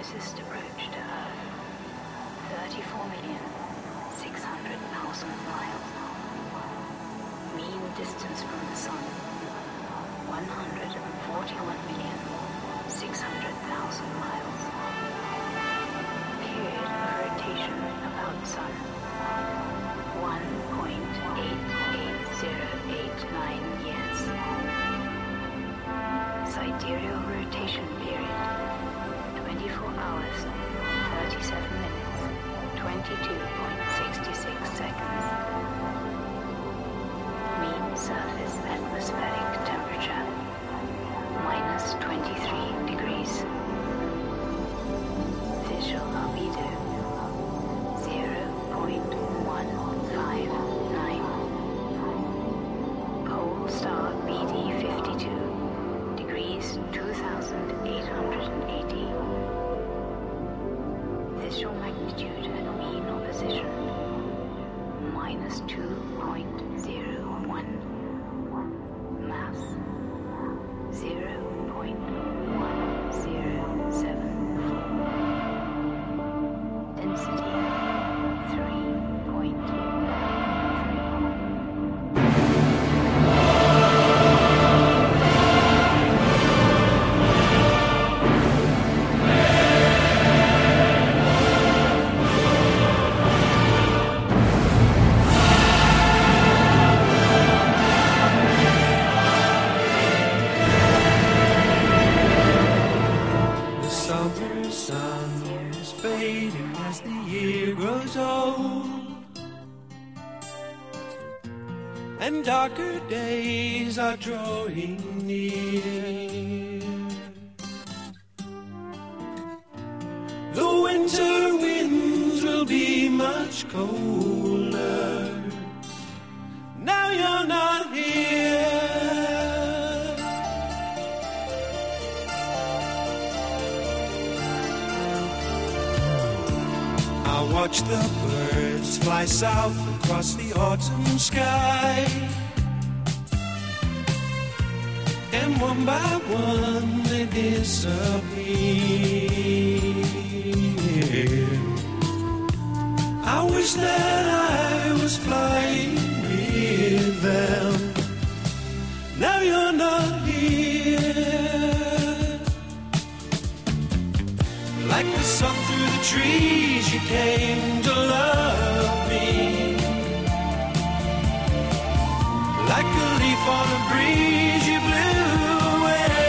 closest approach to Earth, 34,600,000 miles. Mean distance from the Sun, 141,600,000 miles. Period of rotation about Sun, 1.88089 years. Sidereal rotation period, 24 hours, 37 minutes, 22.66 seconds. Mean surface atmospheric temperature, minus 23 degrees. Visual albedo, 0.159. Pole star BD 52, degrees 2880. Visual magnitude at mean opposition, minus 2.01. Mass, 0.1074. Density, 3.93. And darker days are drawing near. The winter winds will be much colder. Now you're not here. I watch the birds fly south across the autumn sky, and one by one they disappear. I wish that I was flying with them. Now you're not here. Like the sun through the trees, you came to love me. Like a leaf on a breeze, you blew away.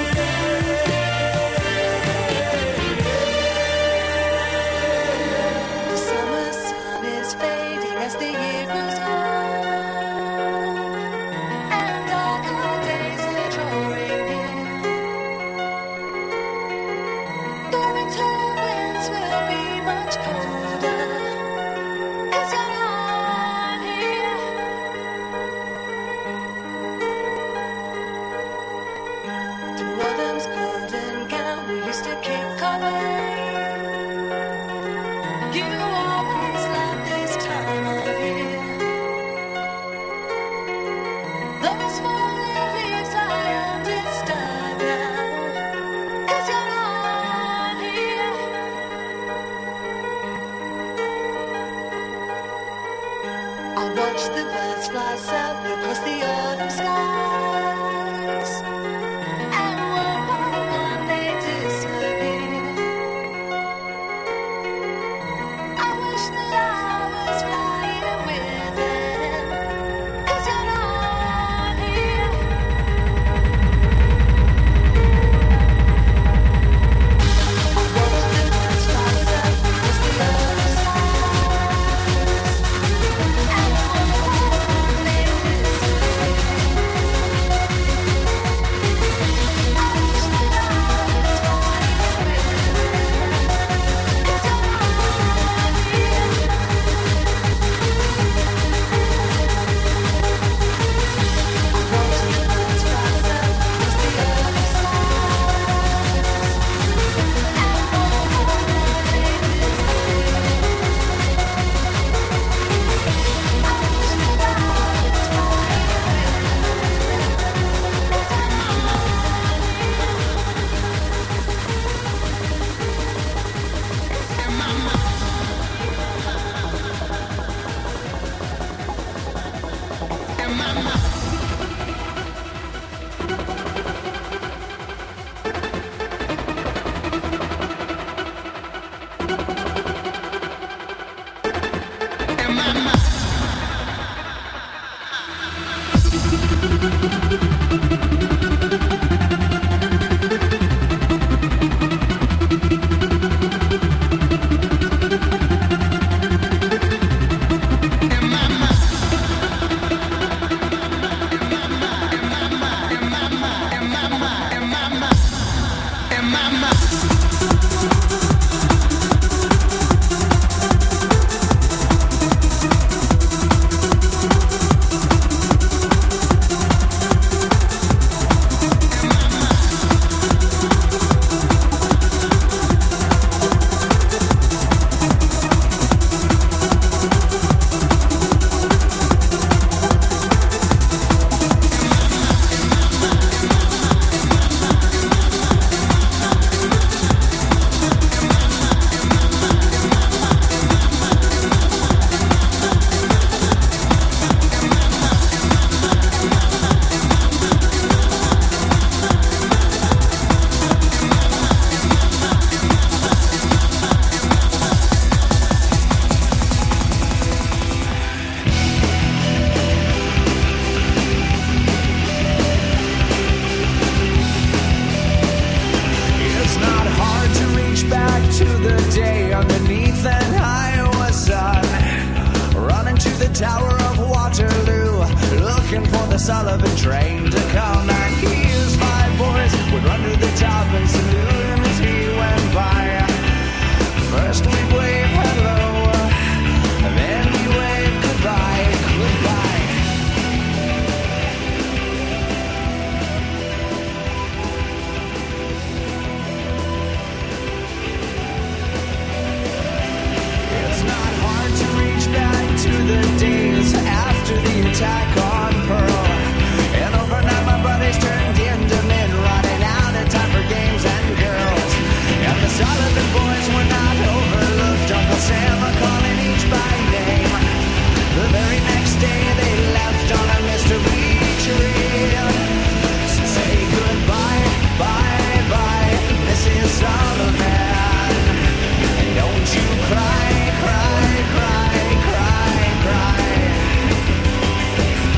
The summer sun is fading as the year goes on, and darker days are drawing near. The winter winds will be much colder, 'cause you're not here. Through autumn's golden gown we used to kick our way. You always loved this time of year. Those falling leaves I understand now, 'cause you're not here. I watch the birds fly south across the autumn skies, and one by one they disappear. I wish that I was flying with them, 'cause you're not here. I watch the birds fly south across the autumn skies, and one by one they disappear. Cry, cry, cry, cry.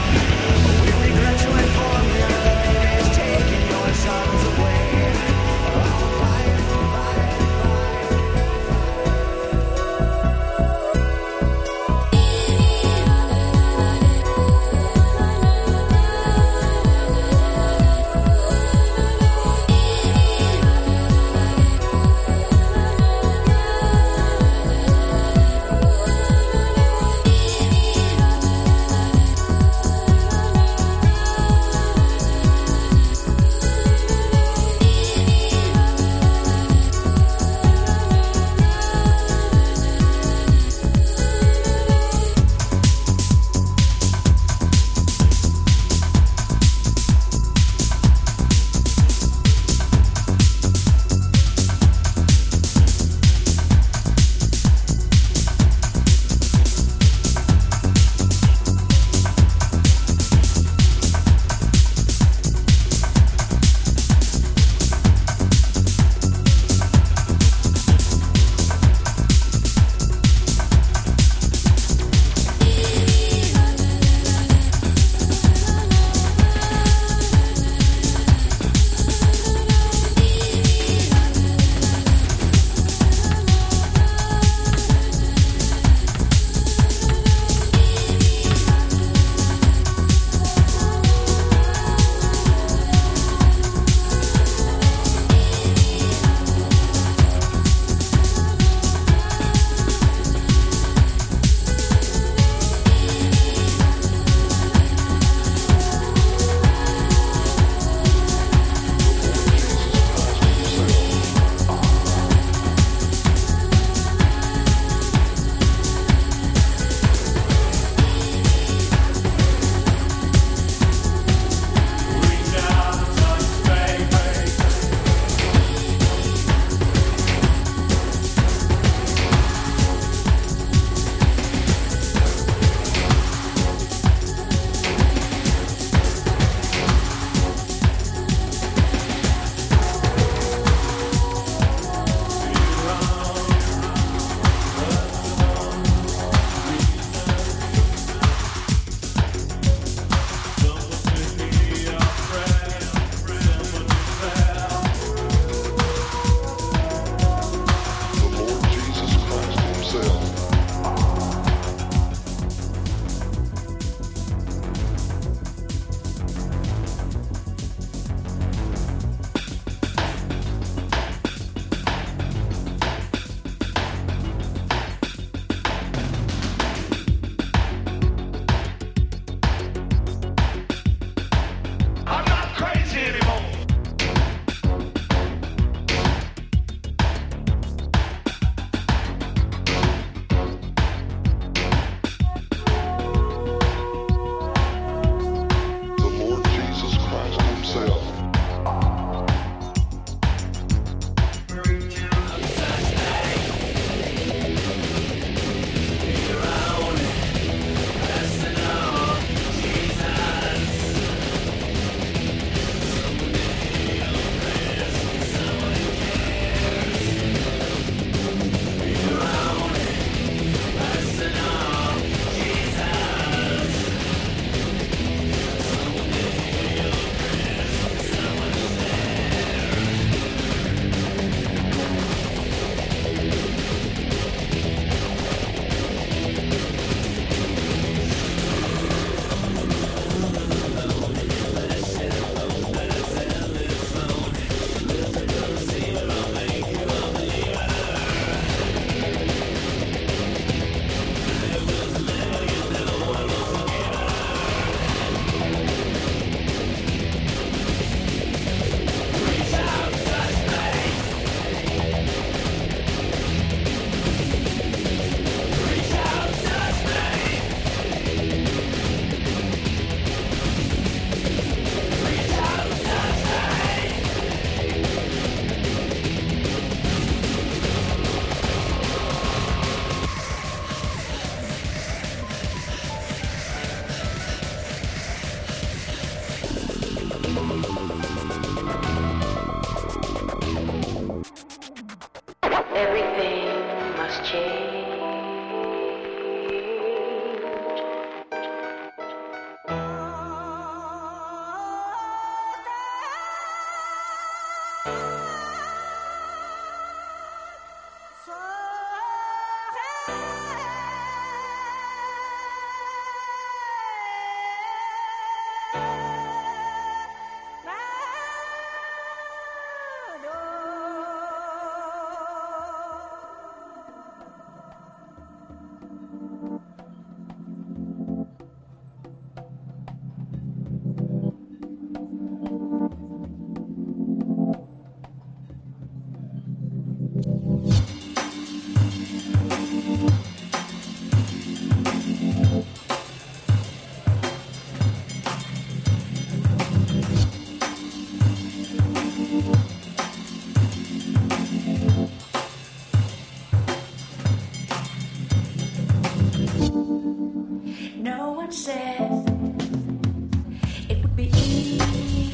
No one said it would be easy.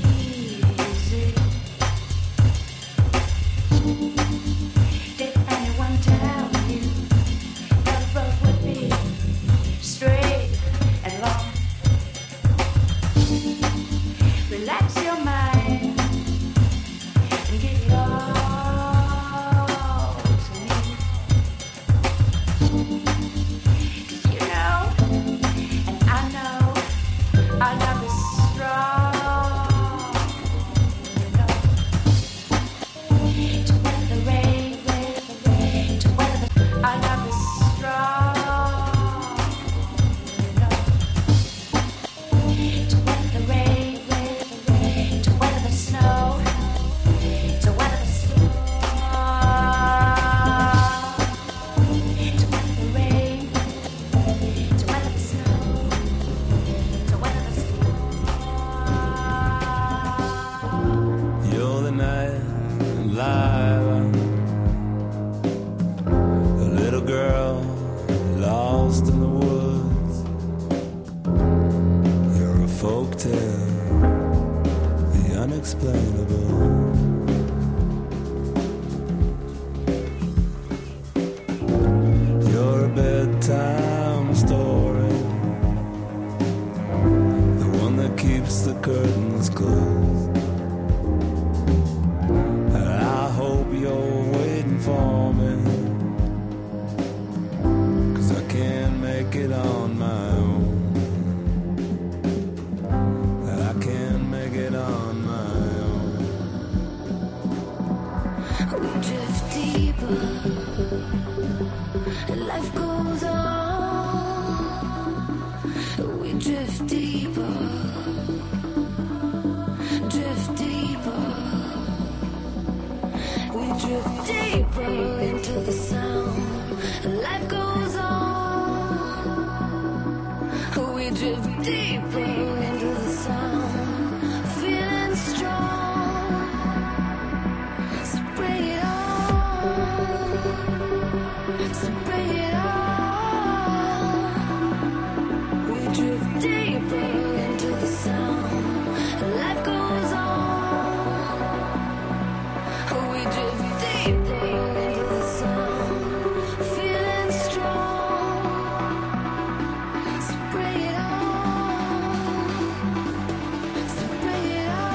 Did anyone tell you that the road would be straight and long? Relax your mind and give it all to me. 'Cause you know, and I know our love is strong. You know, to weather the rain, to weather our love is strong. You know, to weather the rain, to weather the snow, to weather the storm. To weather the rain, to weather the snow, to weather the storm. You're the night light, a little girl lost in the woods. You're a folktale, the unexplainable. You're a bedtime story, the one that keeps the curtains closed. And I hope you're waiting for me, 'cause I can't make it on my own. I can't make it on my own. We drift deeper, and life goes on. We drift deeper, drift deeper. We drift deeper into the sound, and life goes on. We drift deeper into the sound, feeling strong. So bring it on, so bring it on. We drift deeper into the sound, and life goes on. We drift deeper into the sound, feeling strong. So bring it on, so bring it on.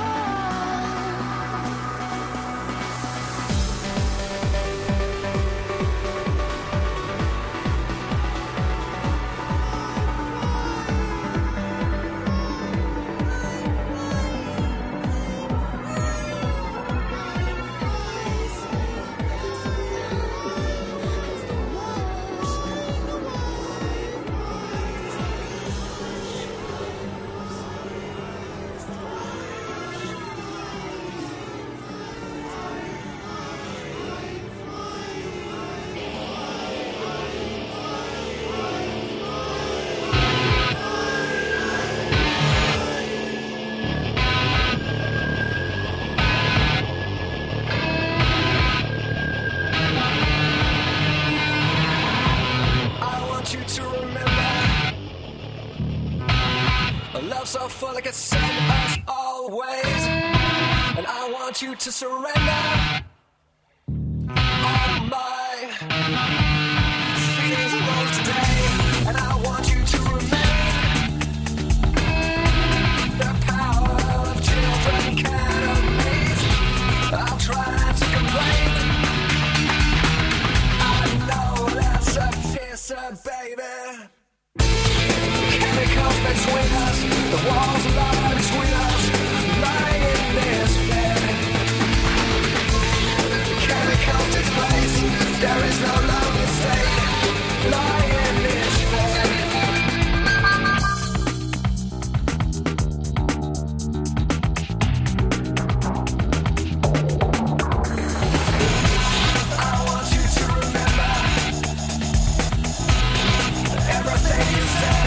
I want you to remember a love so full it can send us always. And I want you to surrender all my Feelings arose today, and I want you to remain. The power of children can't amaze. I'll try not to complain. I know that's a kisser, baby. Chemicals between us, the walls lie between us, lying in this bed. Chemicals displace, there is no lonely state, lying in this bed. I want you to remember everything you said.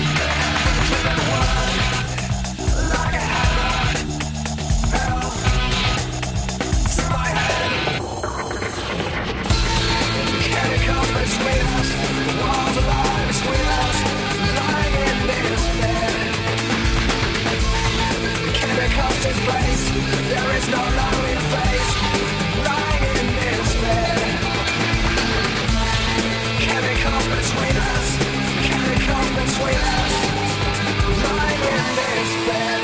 Like a hammer, fell to my head. Chemicals between us, the walls are lying between us, lying in this bed. Chemicals displace, there is no lonely face, lying in this bed. Chemicals between us, chemicals between us, lying in this bed.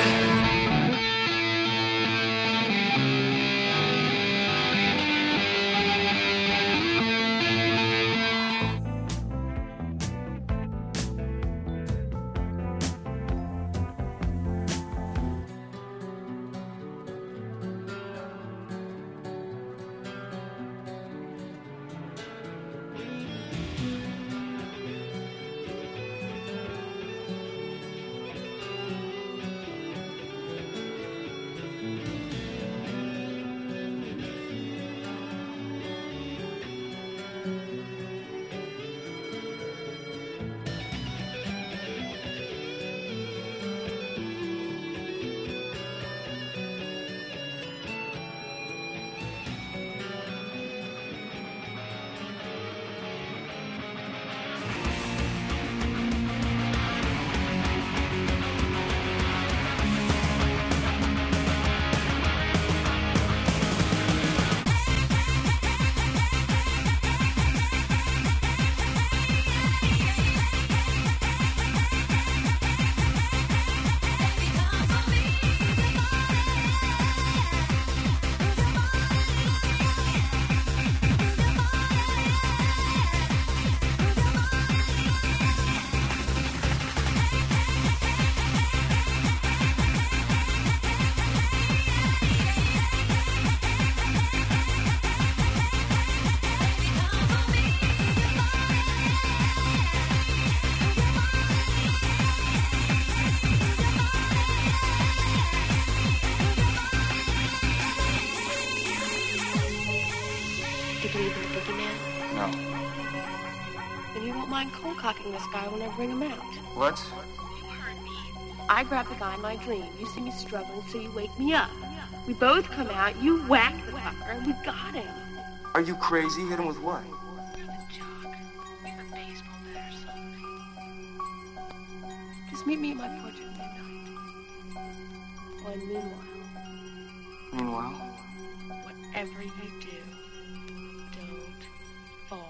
Do you believe in the boogeyman? No. Then you won't mind cold cocking this guy when I bring him out. What? I grab the guy in my dream. You see me struggling, so you wake me up. We both come out, you whack the fucker, and we got him. Are you crazy? Hit him with what? With a chalk. With a baseball bat or something. Just meet me at my porch at midnight. And Meanwhile? whatever you do, don't fall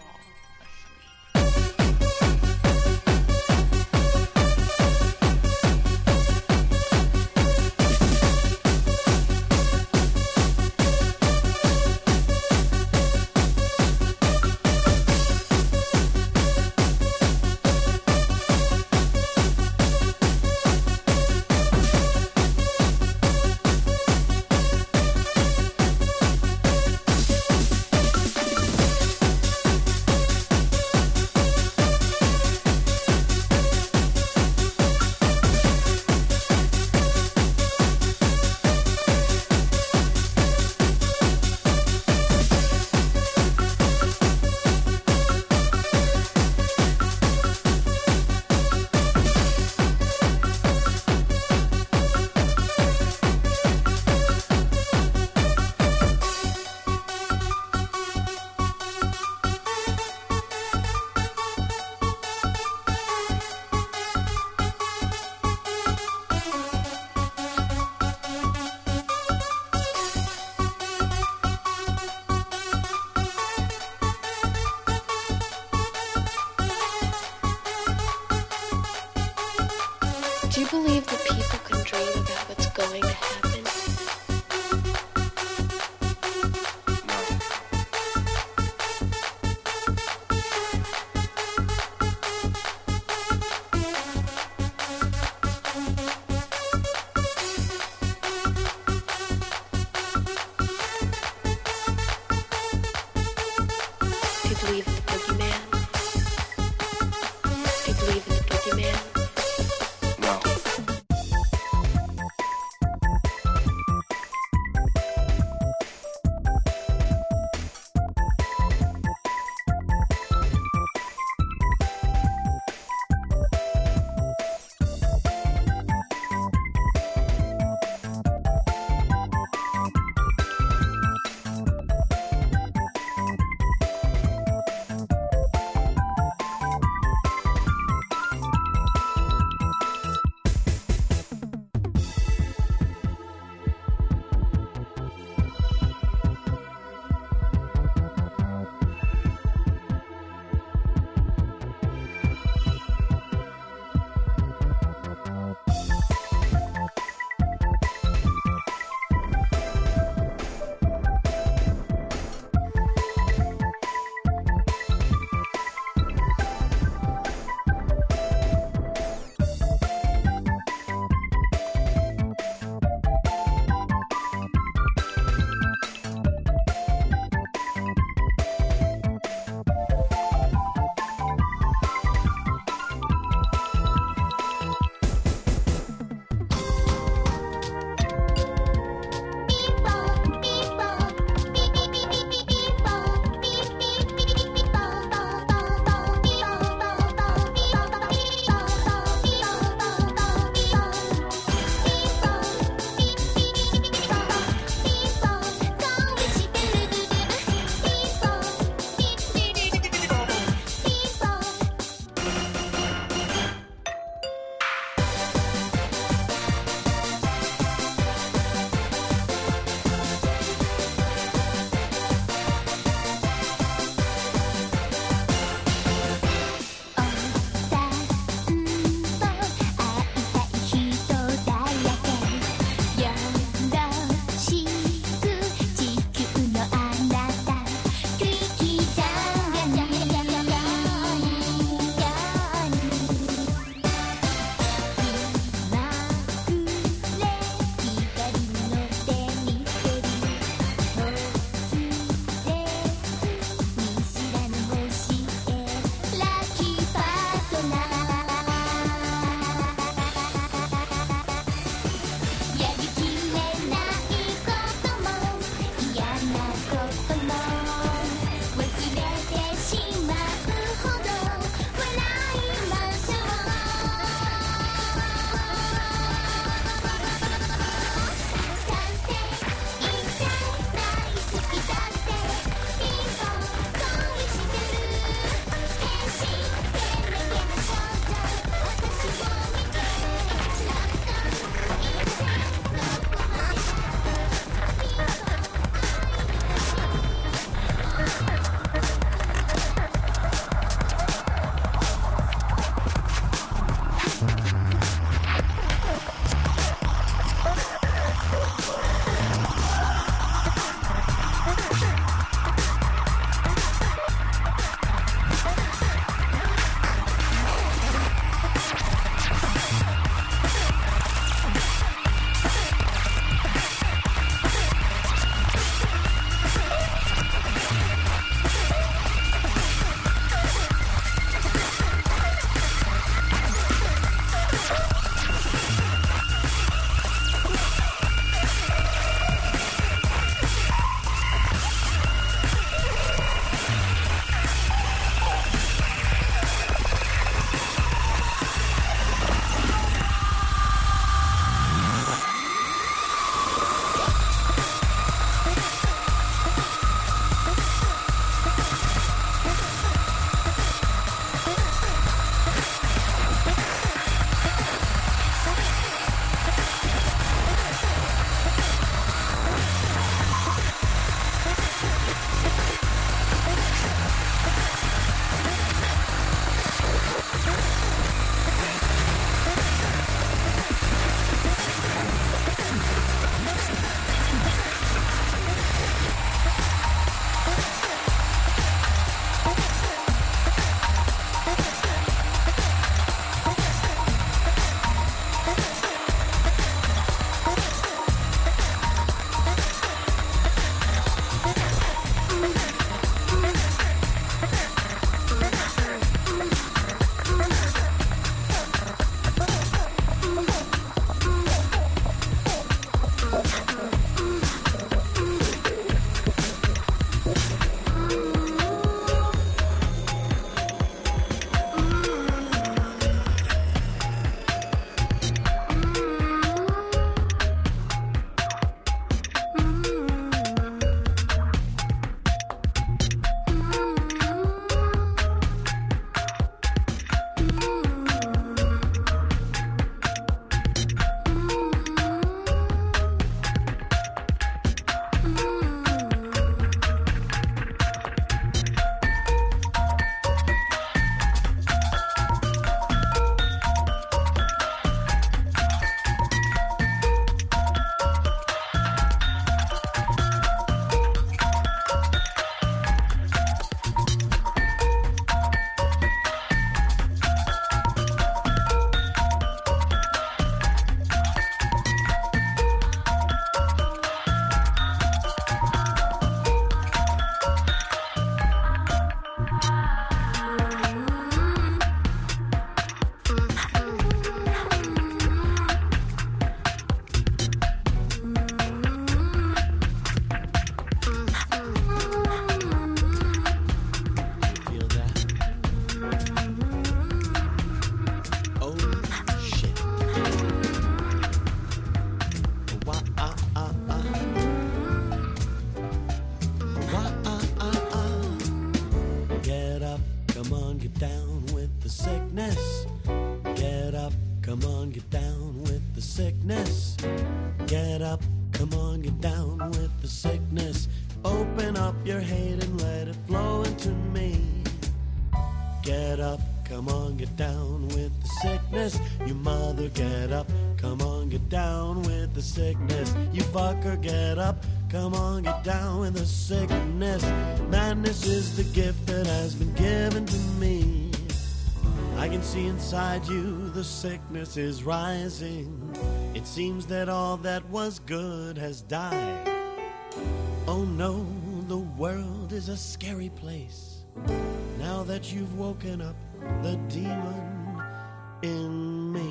asleep. Do you believe that people can dream about what's going to happen? Do you believe in the boogeyman? Do you believe in the boogeyman? No. come on, get down with the sickness. Get up, come on, get down with the sickness. Get up, come on, get down with the sickness. Open up your hate and let it flow into me. Get up, come on, get down with the sickness. You mother, get up, come on, get down with the sickness. You fucker, get up, come on, get down with the sickness. Madness is the gift that has been given to me. I can see inside you the sickness is rising. It seems that all that was good has died. Oh no, the world is a scary place. Now that you've woken up the demon in me.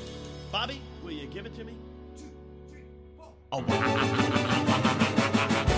Bobby, will you give it to me? 2, 3, 4. Oh, wow.